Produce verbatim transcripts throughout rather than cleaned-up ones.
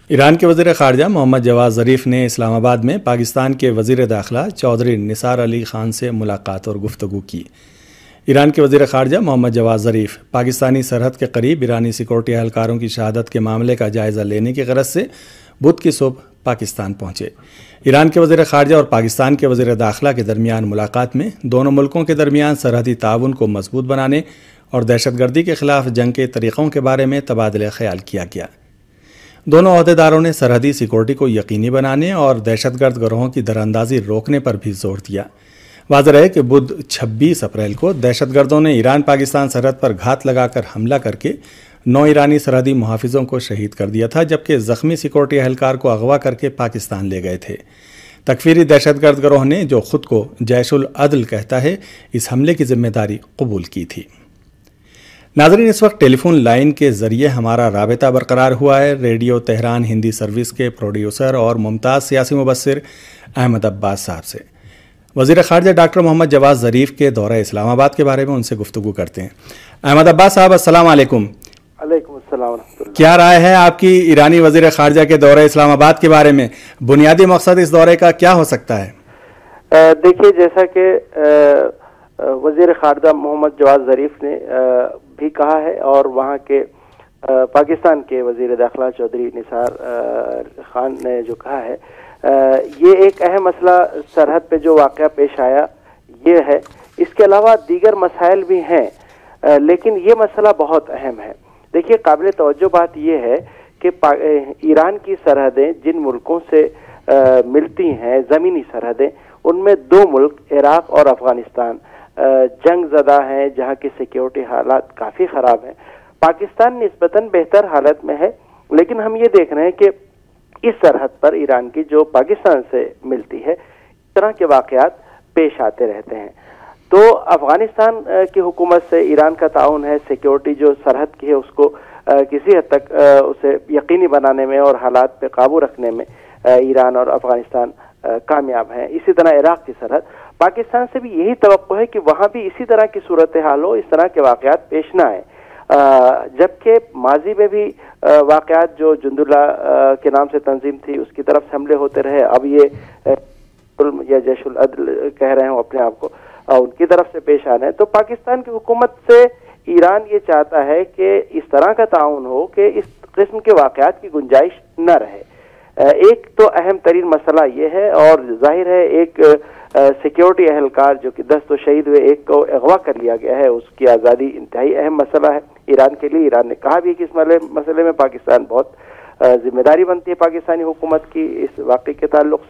ایران کے وزیر خارجہ محمد جواد ظریف نے اسلام آباد میں پاکستان کے وزیر داخلہ چودھری نثار علی خان سے ملاقات اور گفتگو کی۔ ایران کے وزیر خارجہ محمد جواد ظریف پاکستانی سرحد کے قریب ایرانی سیکورٹی اہلکاروں کی شہادت کے معاملے کا جائزہ لینے کی غرض سے بدھ کی صبح پاکستان پہنچے۔ ایران کے وزیر خارجہ اور پاکستان کے وزیر داخلہ کے درمیان ملاقات میں دونوں ملکوں کے درمیان سرحدی تعاون کو مضبوط بنانے اور دہشت گردی کے خلاف جنگ کے طریقوں کے بارے میں تبادلہ خیال کیا گیا۔ دونوں عہدیداروں نے سرحدی سیکورٹی کو یقینی بنانے اور دہشت گرد گروہوں کی دراندازی روکنے پر بھی زور دیا۔ واضح رہے کہ بدھ چھبیس اپریل کو دہشت گردوں نے ایران پاکستان سرحد پر گھات لگا کر حملہ کر کے نو ایرانی سرحدی محافظوں کو شہید کر دیا تھا، جبکہ زخمی سیکورٹی اہلکار کو اغوا کر کے پاکستان لے گئے تھے۔ تکفیری دہشت گرد گروہ نے، جو خود کو جیش العدل کہتا ہے، اس حملے کی ذمہ داری قبول کی تھی۔ ناظرین، اس وقت ٹیلی فون لائن کے ذریعے ہمارا رابطہ برقرار ہوا ہے ریڈیو تہران ہندی سروس کے پروڈیوسر اور ممتاز سیاسی مبصر احمد عباس صاحب سے۔ وزیر خارجہ ڈاکٹر محمد جواد ظریف کے دورہ اسلام آباد کے بارے میں ان سے گفتگو کرتے ہیں۔ احمد عباس صاحب، السلام علیکم۔ علیکم السلام ورحمۃ اللہ۔ کیا رائے ہے آپ کی ایرانی وزیر خارجہ کے دورہ اسلام آباد کے بارے میں؟ بنیادی مقصد اس دورے کا کیا ہو سکتا ہے؟ دیکھیے، جیسا کہ وزیر خارجہ محمد جواد ظریف نے بھی کہا ہے اور وہاں کے پاکستان کے وزیر داخلہ چودھری نثار خان نے جو کہا ہے، یہ ایک اہم مسئلہ سرحد پہ جو واقعہ پیش آیا یہ ہے۔ اس کے علاوہ دیگر مسائل بھی ہیں، لیکن یہ مسئلہ بہت اہم ہے۔ دیکھیے، قابل توجہ بات یہ ہے کہ ایران کی سرحدیں جن ملکوں سے ملتی ہیں، زمینی سرحدیں، ان میں دو ملک عراق اور افغانستان جنگ زدہ ہیں، جہاں کی سیکیورٹی حالات کافی خراب ہیں۔ پاکستان نسبتاً بہتر حالت میں ہے، لیکن ہم یہ دیکھ رہے ہیں کہ اس سرحد پر ایران کی جو پاکستان سے ملتی ہے، اس طرح کے واقعات پیش آتے رہتے ہیں۔ تو افغانستان کی حکومت سے ایران کا تعاون ہے، سیکیورٹی جو سرحد کی ہے اس کو کسی حد تک اسے یقینی بنانے میں اور حالات پہ قابو رکھنے میں ایران اور افغانستان کامیاب ہیں۔ اسی طرح عراق کی سرحد، پاکستان سے بھی یہی توقع ہے کہ وہاں بھی اسی طرح کی صورتحال ہو، اس طرح کے واقعات پیش نہ آئے۔ جبکہ ماضی میں بھی واقعات جو جند اللہ کے نام سے تنظیم تھی اس کی طرف سے حملے ہوتے رہے، اب یہ یا جیش العدل کہہ رہے ہیں اپنے آپ کو، ان کی طرف سے پیش آ رہے ہیں۔ تو پاکستان کی حکومت سے ایران یہ چاہتا ہے کہ اس طرح کا تعاون ہو کہ اس قسم کے واقعات کی گنجائش نہ رہے۔ ایک تو اہم ترین مسئلہ یہ ہے، اور ظاہر ہے ایک سیکیورٹی اہلکار جو کہ دست و شہید ہوئے، ایک کو اغوا کر لیا گیا ہے، اس کی آزادی انتہائی اہم مسئلہ ہے ایران کے لیے۔ ایران نے کہا بھی کہ اس مسئلے میں پاکستان بہت ذمہ داری بنتی ہے پاکستانی حکومت کی اس واقعے کے تعلق سے،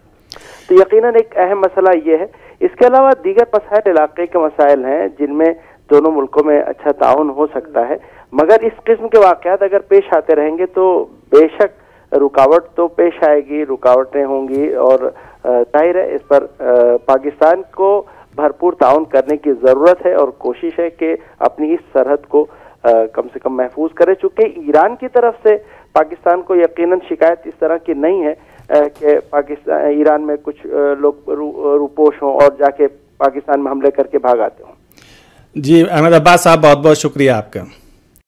تو یقیناً ایک اہم مسئلہ یہ ہے۔ اس کے علاوہ دیگر مسائل علاقے کے مسائل ہیں جن میں دونوں ملکوں میں اچھا تعاون ہو سکتا ہے، مگر اس قسم کے واقعات اگر پیش آتے رہیں گے تو بے شک رکاوٹ تو پیش آئے گی، رکاوٹیں ہوں گی، اور ظاہر ہے اس پر پاکستان کو بھرپور تعاون کرنے کی ضرورت ہے اور کوشش ہے کہ اپنی اس سرحد کو کم سے کم محفوظ کرے، چونکہ ایران کی طرف سے پاکستان کو یقیناً شکایت اس طرح کی نہیں ہے کہ پاکستان ایران میں کچھ لوگ روپوش ہوں اور جا کے پاکستان میں حملے کر کے بھاگ آتے ہوں۔ جی احمد عباس صاحب، بہت بہت شکریہ آپ کا۔